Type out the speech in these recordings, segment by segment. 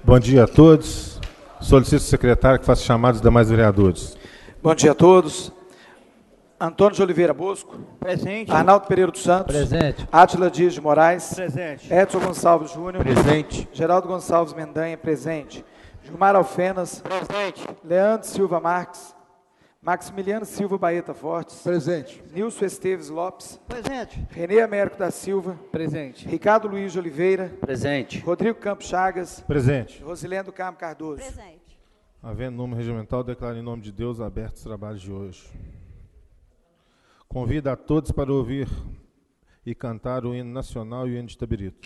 Bom dia a todos. Solicito ao secretário que faça chamados dos demais vereadores. Bom dia a todos. Antônio de Oliveira Bosco. Presente. Arnaldo Pereira dos Santos. Presente. Átila Dias de Moraes. Presente. Edson Gonçalves Júnior. Presente. Geraldo Gonçalves Mendanha, presente. Gilmar Alfenas. Presente. Leandro Silva Marques. Maximiliano Silva Baeta Fortes. Presente. Nilson Esteves Lopes. Presente. Renê Américo da Silva. Presente. Ricardo Luiz de Oliveira. Presente. Rodrigo Campos Chagas. Presente. Rosilendo Carmo Cardoso. Presente. Havendo número regimental, declaro em nome de Deus abertos os trabalhos de hoje. Convido a todos para ouvir e cantar o hino nacional e o hino de Itabirito.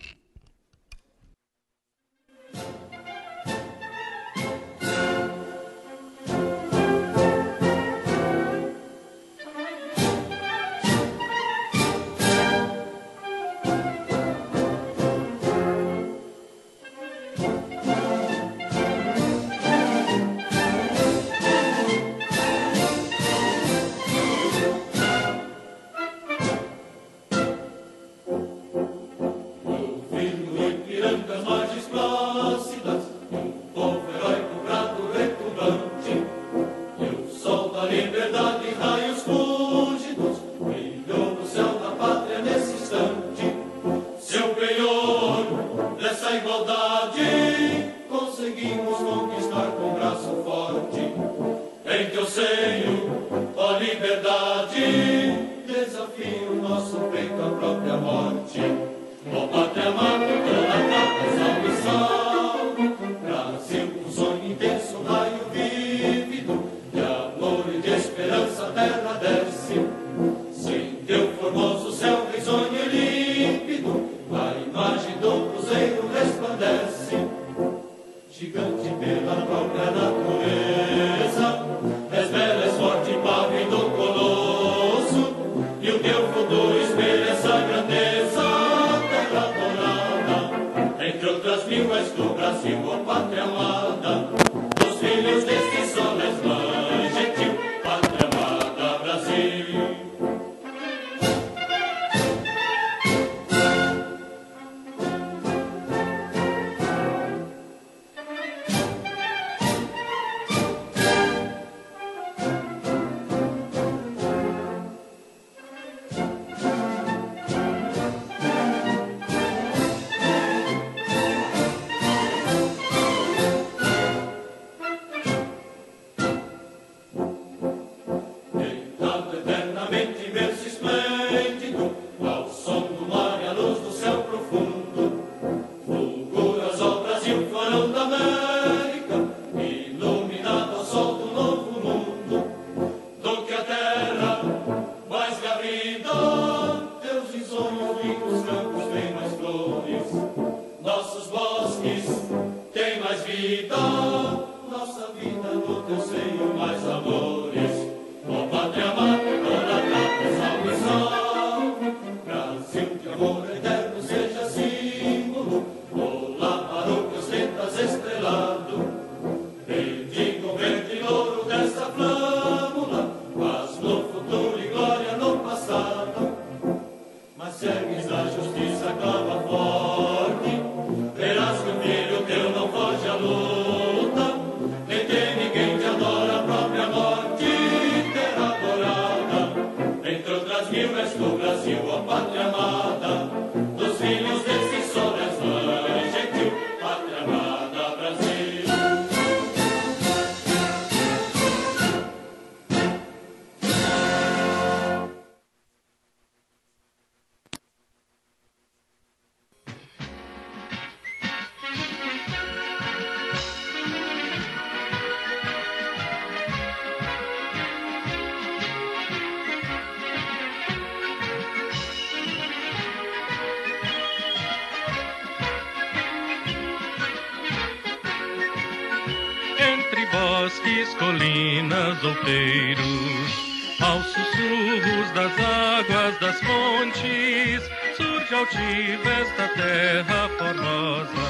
Colinas, outeiros, aos sussurros das águas das fontes, surge altiva esta terra formosa,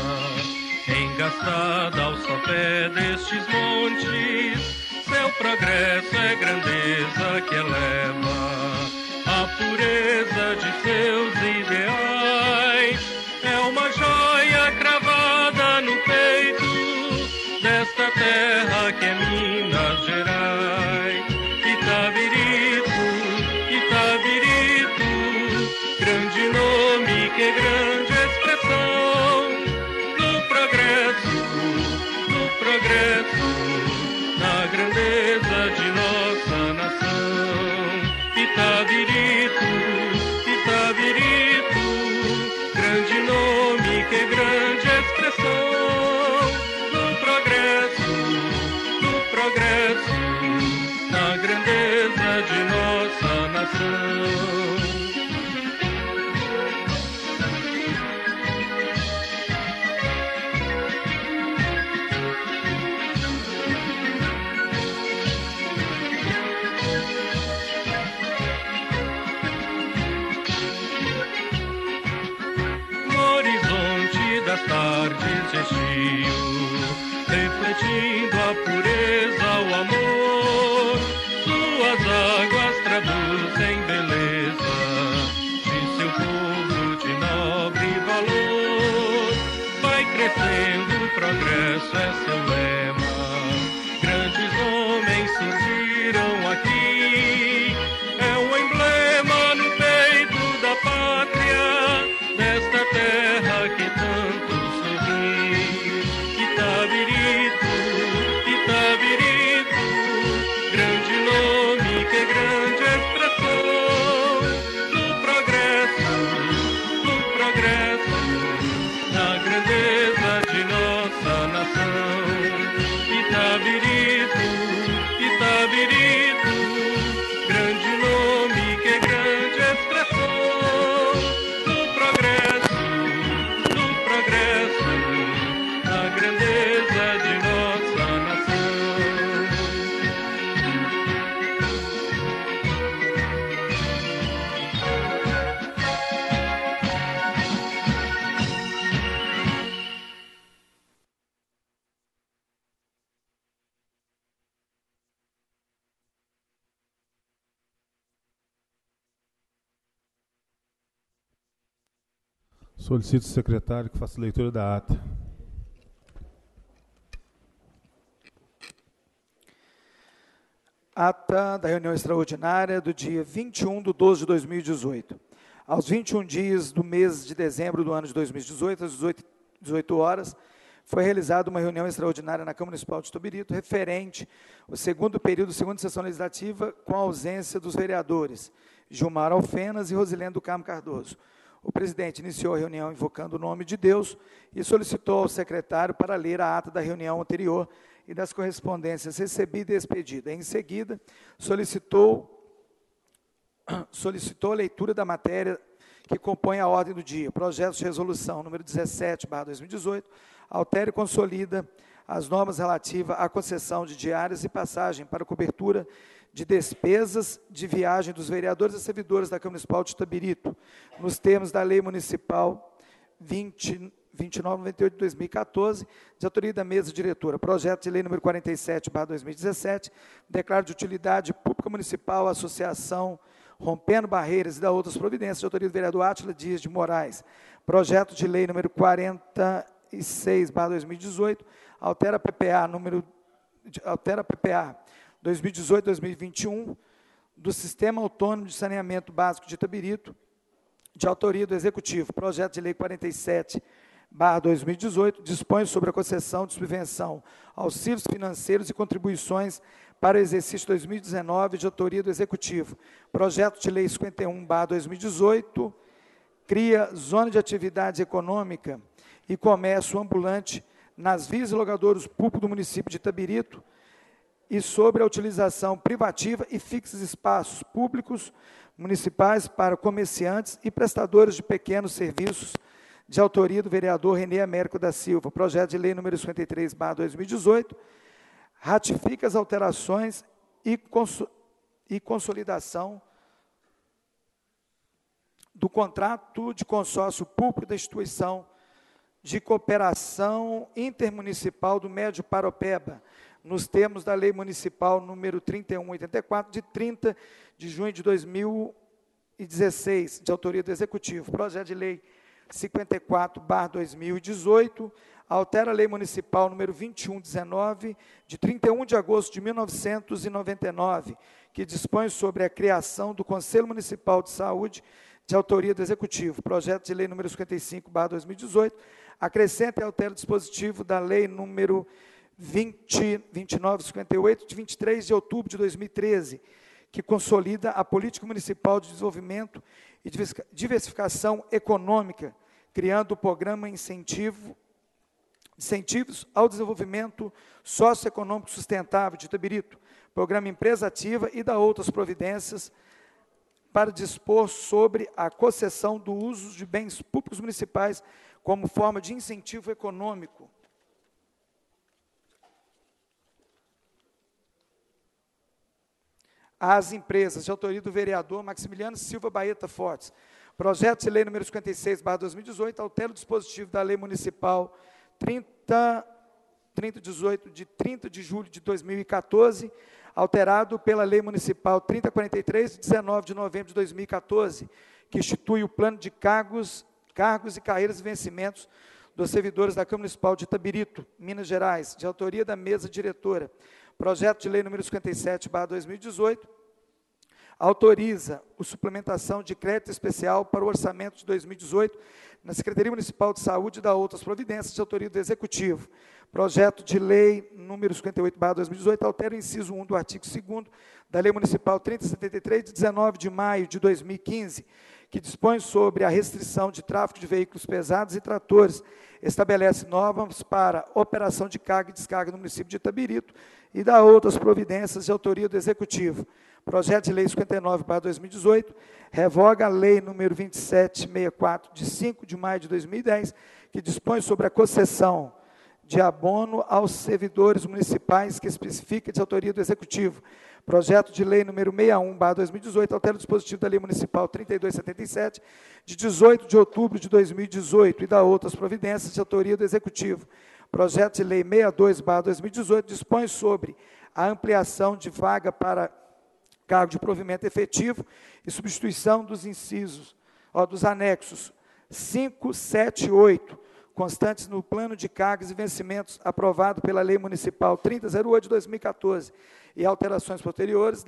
engastada ao sopé destes montes. Seu progresso é grandeza que eleva a pureza de seus ideais. É uma joia cravada no peito que é Minas Gerais. Itabirito, Itabirito, grande nome, que grande expressão. No progresso, na grandeza de nossa nação. Itabirito, Itabirito, grande nome, que grande expressão. No progresso, na grandeza de nossa nação. Tardes gestio, refletindo a pureza, o amor, suas águas traduzem beleza de seu povo de nobre valor. Vai crescendo, progresso é seu lema, grandes homens surgiram aqui, é um emblema no peito da pátria, desta terra que tanto Solicito o secretário que faça leitura da ata. Ata da reunião extraordinária do dia 21/12/2018. Aos 21 dias do mês de dezembro do ano de 2018, às 18 horas, foi realizada uma reunião extraordinária na Câmara Municipal de Itabirito, referente ao segundo período, segunda sessão legislativa, com a ausência dos vereadores Gilmar Alfenas e Rosilene do Carmo Cardoso. O presidente iniciou a reunião invocando o nome de Deus e solicitou ao secretário para ler a ata da reunião anterior e das correspondências recebida e expedida. Em seguida, solicitou a leitura da matéria que compõe a ordem do dia. Projeto de resolução número 17/2018, altera e consolida as normas relativas à concessão de diárias e passagem para cobertura de despesas de viagem dos vereadores e servidores da Câmara Municipal de Itabirito, nos termos da Lei Municipal 2998 de 2014, de autoria da mesa diretora. Projeto de lei número 47/2017, declaro de utilidade pública municipal a associação Rompendo Barreiras e da outras providências, de autoria do vereador Átila Dias de Moraes. Projeto de lei número 46/2018, altera a PPA 2018-2021 do Sistema Autônomo de Saneamento Básico de Itabirito, de autoria do Executivo. Projeto de lei 47/2018 dispõe sobre a concessão de subvenção, auxílios financeiros e contribuições para o exercício 2019, de autoria do Executivo. Projeto de lei 51/2018 cria zona de atividade econômica e comércio ambulante nas vias e logradouros públicos do município de Itabirito, e sobre a utilização privativa e fixa de espaços públicos municipais para comerciantes e prestadores de pequenos serviços, de autoria do vereador Renê Américo da Silva. Projeto de lei número 53/2018, ratifica as alterações e consolidação do contrato de consórcio público da instituição de cooperação intermunicipal do Médio Paropeba, nos termos da Lei Municipal número 3184, de 30 de junho de 2016, de autoria do Executivo. Projeto de lei 54/2018, altera a Lei Municipal número 2119, de 31 de agosto de 1999, que dispõe sobre a criação do Conselho Municipal de Saúde, de autoria do Executivo. Projeto de Lei número 55/2018, acrescenta e altera o dispositivo da Lei número 2958, de 23 de outubro de 2013, que consolida a Política Municipal de Desenvolvimento e Diversificação Econômica, criando o Programa Incentivos ao Desenvolvimento Socioeconômico Sustentável de Itabirito, Programa Empresa Ativa e da outras providências para dispor sobre a concessão do uso de bens públicos municipais como forma de incentivo econômico. Às empresas, de autoria do vereador Maximiliano Silva Baeta Fortes. Projeto de Lei número 56/2018, altera o dispositivo da Lei Municipal 3018, de 30 de julho de 2014, alterado pela Lei Municipal 3043, de 19 de novembro de 2014, que institui o plano de cargos e carreiras e vencimentos dos servidores da Câmara Municipal de Itabirito, Minas Gerais, de autoria da mesa diretora. Projeto de Lei número 57/2018, autoriza a suplementação de crédito especial para o orçamento de 2018 na Secretaria Municipal de Saúde e da outras providências de autoria do Executivo. Projeto de Lei número 58/2018, altera o inciso 1 do artigo 2º da Lei Municipal 3073, de 19 de maio de 2015, que dispõe sobre a restrição de tráfego de veículos pesados e tratores, estabelece normas para operação de carga e descarga no município de Itabirito e da outras providências de autoria do Executivo. Projeto de Lei 59/2018, revoga a Lei número 2764, de 5 de maio de 2010, que dispõe sobre a concessão de abono aos servidores municipais, que especifica de autoria do Executivo. Projeto de Lei número 61/2018, altera o dispositivo da Lei Municipal 3277, de 18 de outubro de 2018, e da outras providências de autoria do Executivo. Projeto de Lei 62/2018, dispõe sobre a ampliação de vaga para cargo de provimento efetivo e substituição dos incisos, dos anexos 5, 7 e 8, constantes no plano de cargos e vencimentos aprovado pela Lei Municipal 3008 de 2014, e alterações posteriores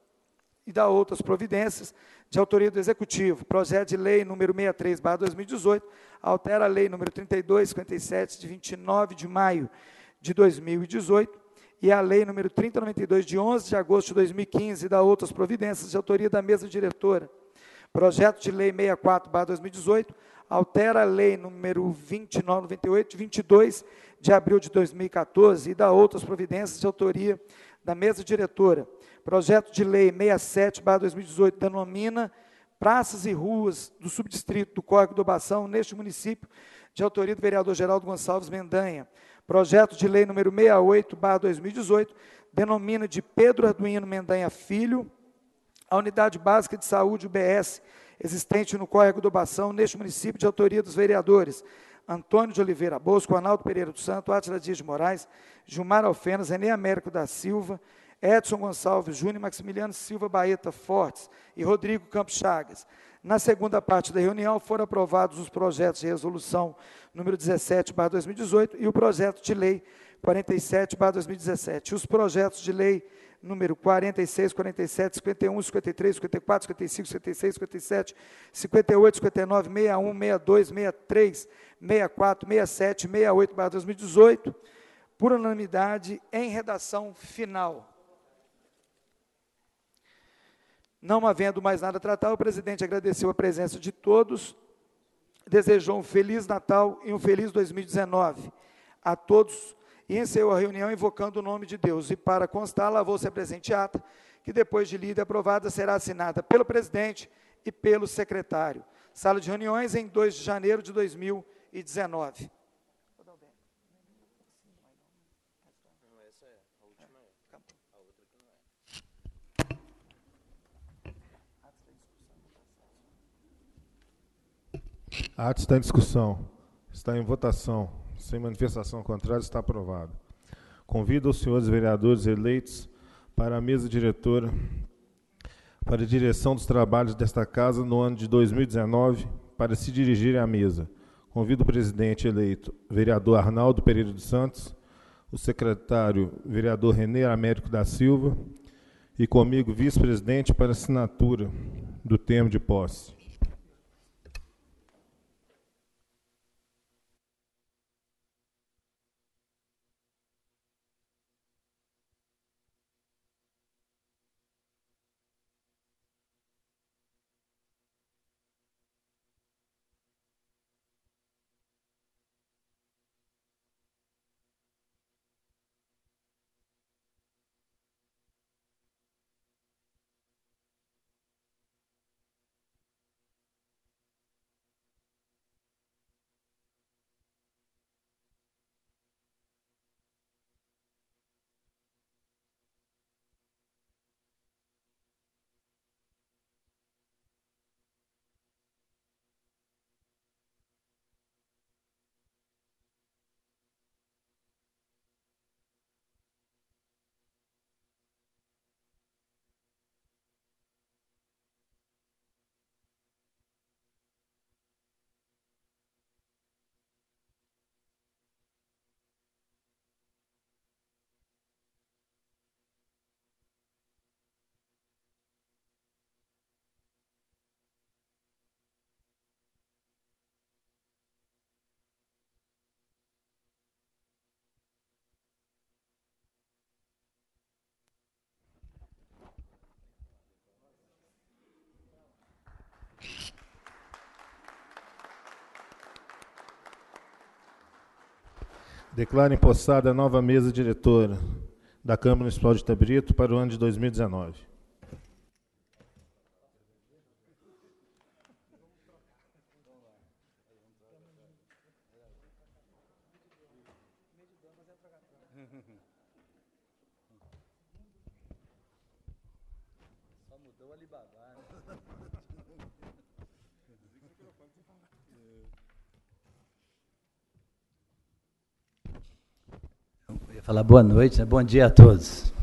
e da outras providências de autoria do Executivo. Projeto de Lei número 63/2018, altera a Lei número 3257, de 29 de maio de 2018, e a Lei número 3092, de 11 de agosto de 2015, e da outras providências de autoria da mesa diretora. Projeto de Lei 64/2018, altera a Lei número 2998, de 22 de abril de 2014, e da outras providências de autoria da mesa diretora. Projeto de Lei 67/2018, denomina praças e ruas do subdistrito do Córrego do Bação, neste município, de autoria do vereador Geraldo Gonçalves Mendanha. Projeto de Lei número 68/2018, denomina de Pedro Arduino Mendanha Filho a Unidade Básica de Saúde, UBS, existente no Córrego do Bação, neste município, de autoria dos vereadores Antônio de Oliveira Bosco, Arnaldo Pereira do Santo, Átila Dias de Moraes, Gilmar Alfenas, René Américo da Silva, Edson Gonçalves Júnior, Maximiliano Silva Baeta Fortes e Rodrigo Campos Chagas. Na segunda parte da reunião, foram aprovados os projetos de resolução número 17/2018 e o projeto de lei 47/2017. Os projetos de lei número 46, 47, 51, 53, 54, 55, 56, 57, 58, 59, 61, 62, 63, 64, 67, 68/2018, por unanimidade, em redação final. Não havendo mais nada a tratar, o presidente agradeceu a presença de todos, desejou um Feliz Natal e um Feliz 2019 a todos, e encerrou a reunião invocando o nome de Deus. E para constar, lavou-se a presente ata, que depois de lida e aprovada, será assinada pelo presidente e pelo secretário. Sala de reuniões em 2 de janeiro de 2019. A ata está em discussão, está em votação. Sem manifestação contrária, está aprovado. Convido os senhores vereadores eleitos para a mesa diretora, para a direção dos trabalhos desta casa no ano de 2019, para se dirigirem à mesa. Convido o presidente eleito, vereador Arnaldo Pereira dos Santos, o secretário, vereador René Américo da Silva, e comigo, vice-presidente, para assinatura do termo de posse. Declaro empossada a nova mesa diretora da Câmara Municipal de Itabrito para o ano de 2019. Só mudou o Alibaba, né? Eu ia falar boa noite, né? Bom dia a todos.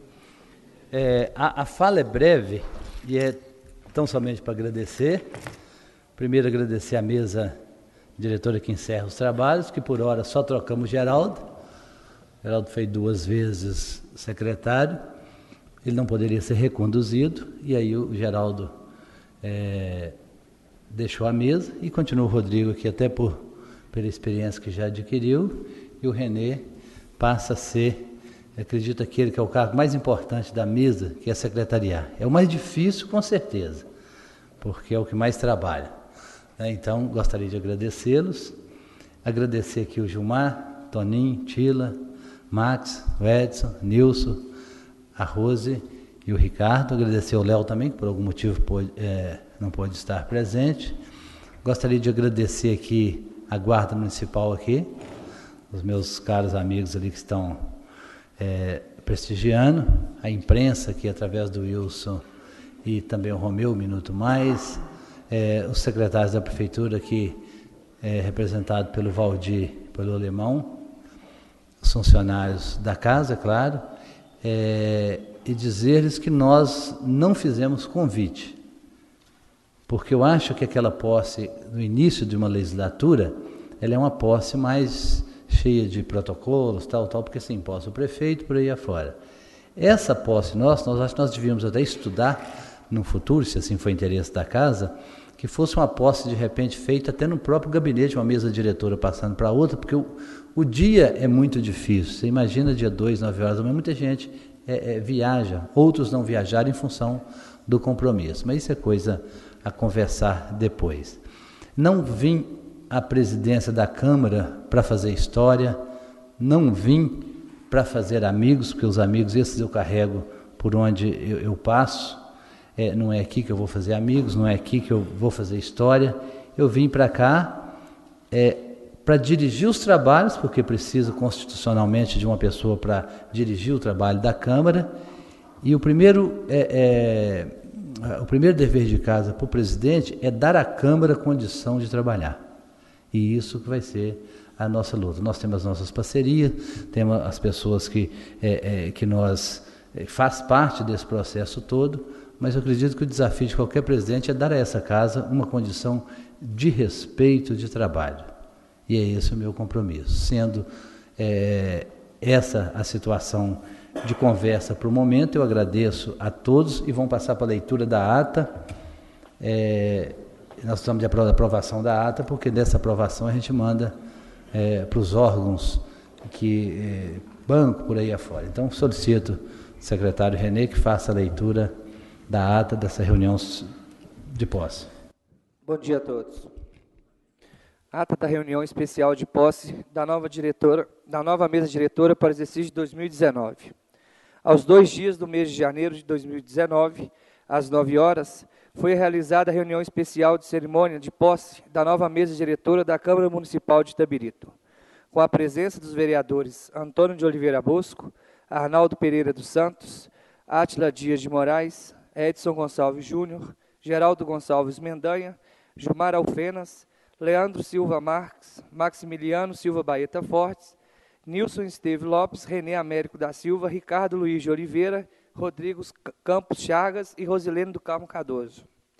A fala é breve e é tão somente para agradecer. Primeiro, agradecer a mesa diretora que encerra os trabalhos, que por hora só trocamos o Geraldo. O Geraldo foi 2 vezes secretário, ele não poderia ser reconduzido, e aí o Geraldo deixou a mesa e continua o Rodrigo aqui, até pela experiência que já adquiriu, e o Renê passa a ser, acredito, aquele que é o cargo mais importante da mesa, que é secretariar. É o mais difícil, com certeza, porque é o que mais trabalha. Então, gostaria de agradecê-los, agradecer aqui o Gilmar, Toninho, Tila, Max, o Edson, Nilson, a Rose e o Ricardo, agradecer ao Léo também, que por algum motivo não pôde estar presente. Gostaria de agradecer aqui a Guarda Municipal aqui, os meus caros amigos ali que estão prestigiando, a imprensa aqui através do Wilson e também o Romeu, um minuto mais, os secretários da Prefeitura aqui, representado pelo Valdir, pelo Alemão, os funcionários da casa, claro, e dizer-lhes que nós não fizemos convite, porque eu acho que aquela posse no início de uma legislatura, ela é uma posse mais cheia de protocolos, tal, porque se imposta o prefeito, por aí afora. Essa posse nossa, nós acho que nós devíamos até estudar no futuro, se assim for interesse da casa, que fosse uma posse de repente feita até no próprio gabinete, uma mesa diretora passando para outra, porque o dia é muito difícil. Você imagina dia 2, 9 horas, mas muita gente viaja, outros não viajaram em função do compromisso. Mas isso é coisa a conversar depois. Não vim à presidência da Câmara para fazer história, não vim para fazer amigos, porque os amigos, esses eu carrego por onde eu passo. Não é aqui que eu vou fazer amigos, não é aqui que eu vou fazer história. Eu vim para cá para dirigir os trabalhos, porque preciso constitucionalmente de uma pessoa para dirigir o trabalho da Câmara. E o primeiro dever de casa para o presidente é dar à Câmara condição de trabalhar. E isso que vai ser a nossa luta. Nós temos as nossas parcerias, temos as pessoas que nós faz parte desse processo todo, mas eu acredito que o desafio de qualquer presidente é dar a essa casa uma condição de respeito de trabalho. e é esse o meu compromisso. Sendo essa a situação de conversa para o momento, eu agradeço a todos e vamos passar para a leitura da ata. Nós estamos de aprovação da ata, porque dessa aprovação a gente manda para os órgãos que banco por aí afora. Então, solicito ao secretário Renê que faça a leitura da ata dessa reunião de posse. Bom dia a todos. Ata da reunião especial de posse da nova mesa diretora para o exercício de 2019. Aos 2 dias do mês de janeiro de 2019, às 9 horas, foi realizada a reunião especial de cerimônia de posse da nova mesa diretora da Câmara Municipal de Itabirito, com a presença dos vereadores Antônio de Oliveira Bosco, Arnaldo Pereira dos Santos, Átila Dias de Moraes, Edson Gonçalves Júnior, Geraldo Gonçalves Mendanha, Gilmar Alfenas, Leandro Silva Marques, Maximiliano Silva Baeta Fortes, Nilson Esteve Lopes, Renê Américo da Silva, Ricardo Luiz de Oliveira, Rodrigo Campos Chagas e Rosilene do Carmo Cardoso.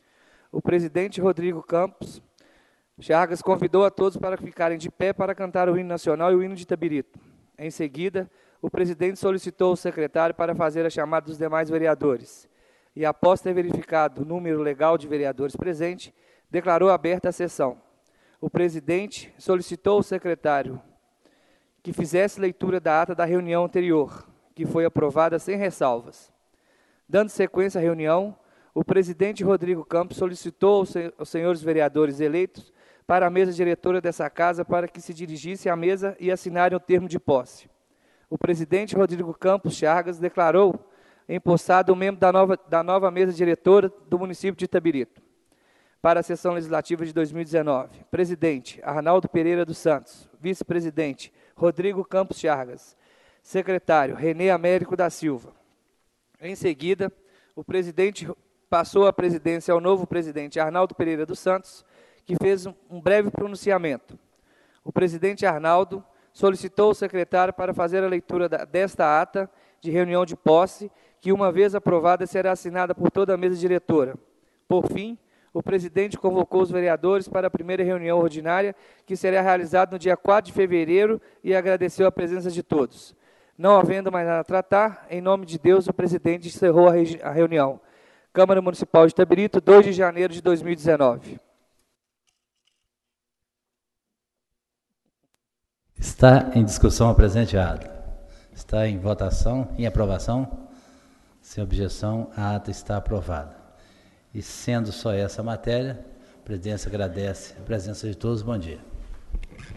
O presidente Rodrigo Campos Chagas convidou a todos para ficarem de pé para cantar o hino nacional e o hino de Itabirito. Em seguida, o presidente solicitou ao secretário para fazer a chamada dos demais vereadores e, após ter verificado o número legal de vereadores presentes, declarou aberta a sessão. O presidente solicitou ao secretário que fizesse leitura da ata da reunião anterior, que foi aprovada sem ressalvas. Dando sequência à reunião, o presidente Rodrigo Campos solicitou aos senhores vereadores eleitos para a mesa diretora dessa casa para que se dirigissem à mesa e assinarem o termo de posse. O presidente Rodrigo Campos Chagas declarou empossado o membro da nova mesa diretora do município de Itabirito. Para a sessão legislativa de 2019, presidente Arnaldo Pereira dos Santos, vice-presidente Rodrigo Campos Chagas, secretário Renê Américo da Silva. Em seguida, o presidente passou a presidência ao novo presidente Arnaldo Pereira dos Santos, que fez um breve pronunciamento. O presidente Arnaldo solicitou ao secretário para fazer a leitura desta ata de reunião de posse, que, uma vez aprovada, será assinada por toda a mesa diretora. Por fim, o presidente convocou os vereadores para a primeira reunião ordinária, que será realizada no dia 4 de fevereiro, e agradeceu a presença de todos. Não havendo mais nada a tratar, em nome de Deus, o presidente encerrou a reunião. Câmara Municipal de Itabirito, 2 de janeiro de 2019. Está em discussão a presente ata. Está em votação, em aprovação. Sem objeção, a ata está aprovada. E sendo só essa matéria, a presidência agradece a presença de todos. Bom dia.